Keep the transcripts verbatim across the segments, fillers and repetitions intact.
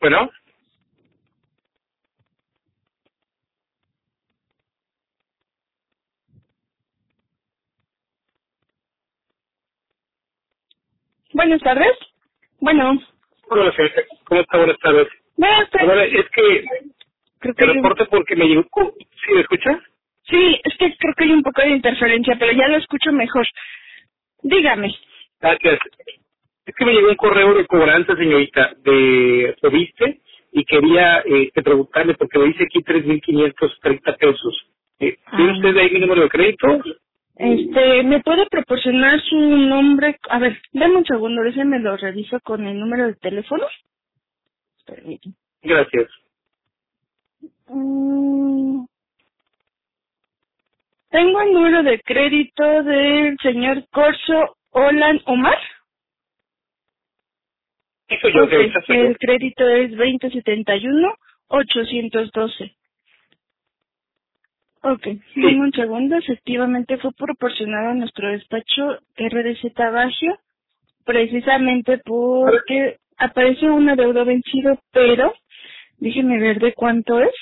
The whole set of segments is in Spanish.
Bueno, Buenas tardes. Bueno, hola, señorita. ¿Cómo está? Buenas tardes. buenas Ahora, tardes. es que Creo que te hay un... reporto porque me llegó... ¿Sí me escucha? Sí, es que creo que hay un poco de interferencia, pero ya lo escucho mejor. Dígame. Gracias. Es que me llegó un correo de cobranza, señorita, de Proviste, y quería eh, que preguntarle, porque me dice aquí tres mil quinientos treinta pesos. Eh, ¿Tiene Ah, usted ahí mi número de crédito? este, ¿me puede proporcionar su nombre? A ver, dame un segundo, déjeme lo reviso con el número de teléfono. Permítame. Gracias. Mm, tengo el número de crédito del señor Corso Olan Omar. Sí, soy yo, Ok, señorita, soy yo. el crédito es veinte setenta y uno ochocientos doce. Ok, dame Sí. un segundo. Efectivamente fue proporcionado a nuestro despacho R D Z Bagio, precisamente porque aparece un adeudo vencido, pero déjeme ver de cuánto es.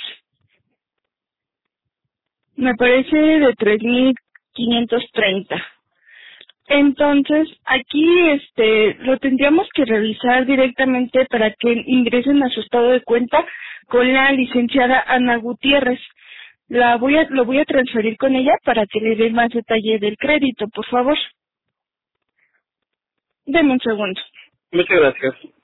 Me parece de tres mil quinientos treinta. Entonces, aquí este lo tendríamos que revisar directamente para que ingresen a su estado de cuenta con la licenciada Ana Gutiérrez. La voy a, lo voy a transferir con ella para que le dé más detalle del crédito, por favor. Deme un segundo. Muchas gracias.